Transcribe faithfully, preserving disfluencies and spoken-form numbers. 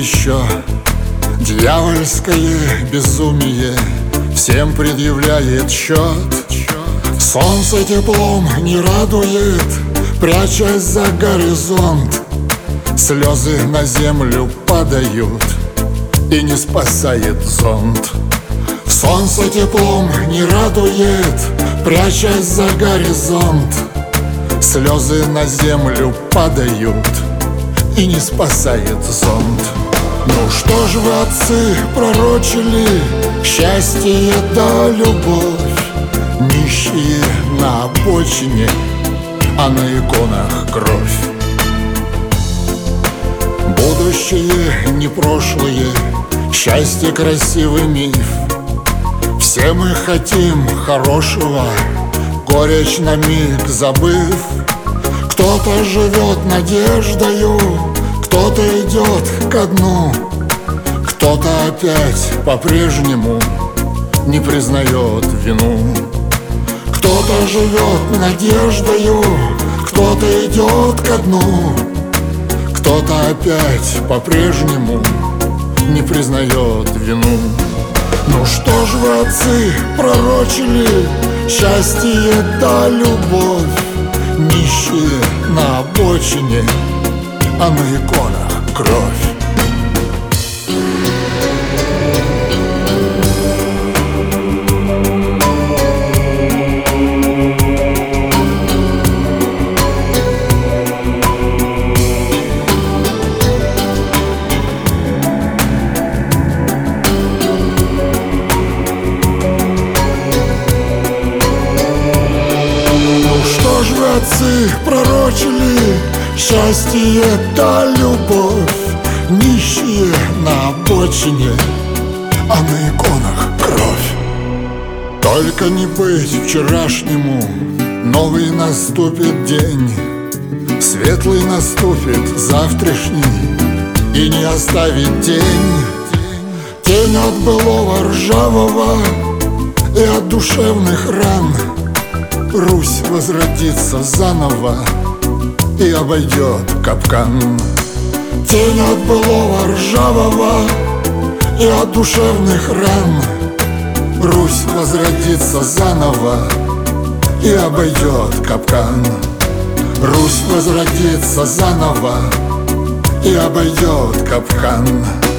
еще дьявольское безумие всем предъявляет счет. Солнце теплом не радует, прячась за горизонт. Слезы на землю падают, и не спасает зонт. Солнце теплом не радует, прячась за горизонт. Слезы на землю падают, и не спасает зонт. Ну что ж вы, отцы, пророчили счастье да любовь? Нищие на обочине, а на иконах кровь. Будущее не прошлое, счастье красивый миф. Все мы хотим хорошего, горечь на миг забыв. Кто-то живет надеждою, кто-то идет ко дну, кто-то опять по-прежнему не признает вину. Кто-то живет надеждою, кто-то идет ко дну, кто-то опять по-прежнему не признает вину. Ну что ж вы, отцы, пророчили счастье да любовь? Нищие на обочине, а на иконах кровь. Отцы пророчили счастье да любовь. Нищие на обочине, а на иконах кровь. Только не быть вчерашнему, новый наступит день. Светлый наступит завтрашний, и не оставит тень. Тень от былого ржавого и от душевных ран. Русь возродится заново и обойдет капкан. Тень от былого ржавого и от душевных ран. Русь возродится заново и обойдет капкан. Русь возродится заново и обойдет капкан.